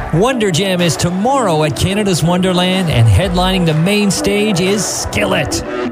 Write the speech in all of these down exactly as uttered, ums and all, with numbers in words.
Wonder Jam is tomorrow at Canada's Wonderland, and headlining the main stage is Skillet.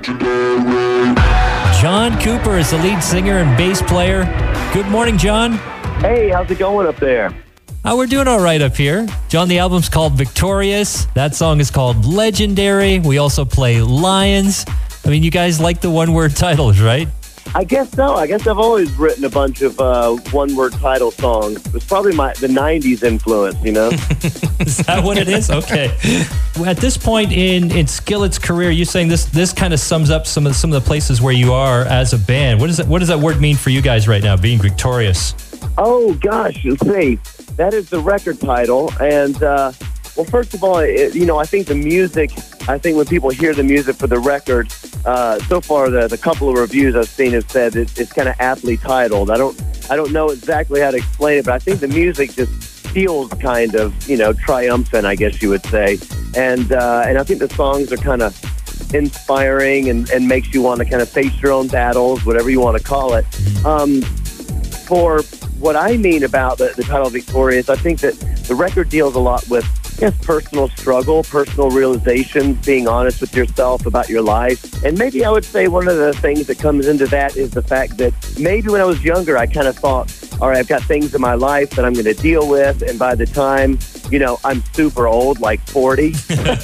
John Cooper is the lead singer and bass player. Good morning, John. Hey, how's it going up there? Oh, we're doing all right up here. John, the album's called Victorious. That song is called Legendary. We also play Lions. I mean, you guys like the one-word titles, right? I guess so. I guess I've always written a bunch of uh, one-word title songs. It was probably my the nineties influence, you know? Is that what it is? Okay. At this point in, in Skillet's career, you're saying this this kind of sums up some of some of the places where you are as a band. What does that, what does that word mean for you guys right now, being victorious? Oh, gosh. Let's see. That is the record title. And, uh, well, first of all, it, you know, I think the music, I think when people hear the music for the record, uh, so far the, the couple of reviews I've seen have said it, it's kind of aptly titled. I don't I don't know exactly how to explain it, but I think the music just feels kind of, you know, triumphant, I guess you would say. And uh, and I think the songs are kind of inspiring and, and makes you want to kind of face your own battles, whatever you want to call it. Um, for what I mean about the, the title Victorious, I think that the record deals a lot with, I guess, personal struggle, personal realizations, being honest with yourself about your life. And maybe I would say one of the things that comes into that is the fact that maybe when I was younger, I kind of thought, all right, I've got things in my life that I'm going to deal with. And by the time, you know, I'm super old, like forty. By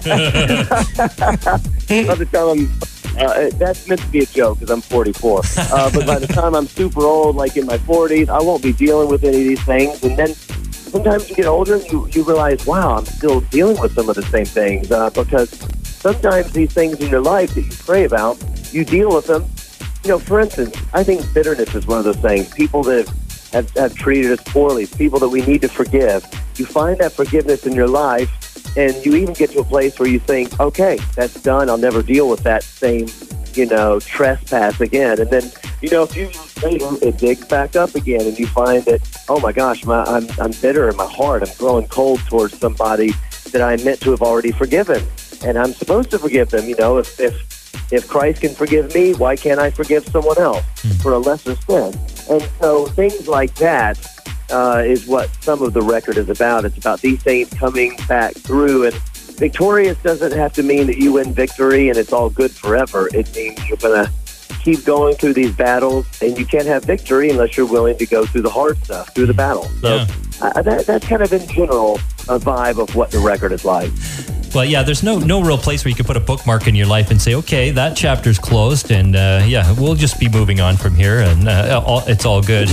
the time I'm, uh, that's meant to be a joke because I'm forty-four. Uh, but by the time I'm super old, like in my forties, I won't be dealing with any of these things. And then sometimes you get older and you, you realize, wow, I'm still dealing with some of the same things. Uh, because sometimes these things in your life that you pray about, you deal with them. You know, for instance, I think bitterness is one of those things. People that have, have treated us poorly, people that we need to forgive. You find that forgiveness in your life, and you even get to a place where you think, okay, that's done. I'll never deal with that same, you know, trespass again. And then, you know, a few years later, it digs back up again, and you find that, oh my gosh, my, I'm, I'm bitter in my heart. I'm growing cold towards somebody that I meant to have already forgiven. And I'm supposed to forgive them. You know, if, if, if Christ can forgive me, why can't I forgive someone else for a lesser sin? And so things like that uh, is what some of the record is about. It's about these things coming back through. And victorious doesn't have to mean that you win victory and it's all good forever. It means you're going to keep going through these battles, and you can't have victory unless you're willing to go through the hard stuff, through the battle. So Yeah. uh, that, that's kind of in general a vibe of what the record is like. Well, yeah, there's no no real place where you can put a bookmark in your life and say, okay, that chapter's closed, and uh, yeah, we'll just be moving on from here, and uh, all, it's all good.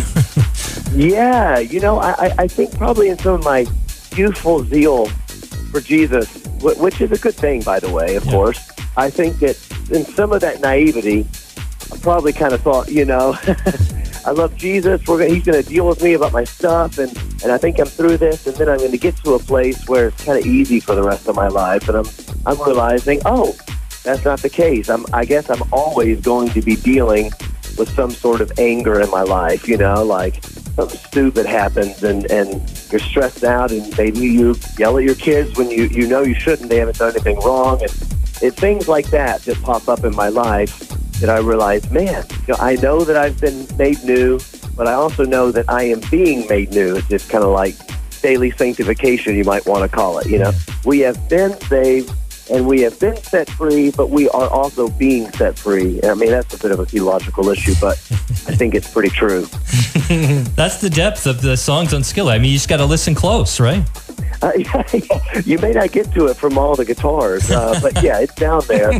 Yeah, you know, I, I think probably in some of my youthful zeal for Jesus, wh- which is a good thing, by the way, of Yeah. course, I think that in some of that naivety, I probably kind of thought, you know, I love Jesus. We're gonna, he's going to deal with me about my stuff, and, and I think I'm through this, and then I'm going to get to a place where it's kind of easy for the rest of my life, and I'm I'm realizing, oh, that's not the case. I'm I guess I'm always going to be dealing with some sort of anger in my life, you know, like something stupid happens, and, and you're stressed out, and maybe you yell at your kids when you, you know you shouldn't. They haven't done anything wrong, and it's things like that that pop up in my life that I realize, man, you know, I know that I've been made new, but I also know that I am being made new. It's just kind of like daily sanctification, you might want to call it. You know, we have been saved and we have been set free, but we are also being set free. I mean, that's a bit of a theological issue, but I think it's pretty true. That's the depth of the songs on Skillet. I mean, you just got to listen close, right? Uh, yeah, yeah. You may not get to it from all the guitars, uh, but yeah, it's down there.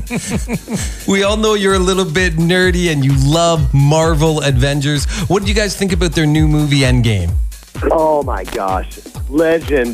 We all know you're a little bit nerdy and you love Marvel Avengers. What did you guys think about their new movie, Endgame? Oh my gosh, legend!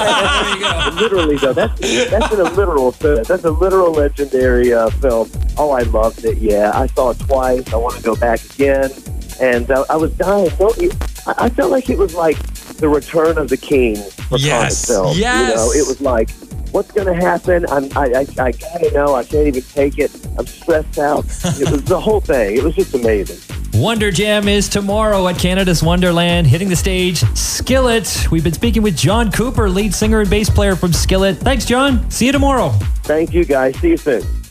Literally, though, that's that's in a literal sense. That's a literal legendary uh, film. Oh, I loved it. Yeah, I saw it twice. I want to go back again, and uh, I was dying. Don't you? I, I felt like it was like the Return of the King for Yes, comic film. yes. You know, it was like, what's going to happen? I'm, I, I, I gotta know. I can't even take it. I'm stressed out. It was the whole thing. It was just amazing. Wonder Jam is tomorrow at Canada's Wonderland. Hitting the stage, Skillet. We've been speaking with John Cooper, lead singer and bass player from Skillet. Thanks, John. See you tomorrow. Thank you, guys. See you soon.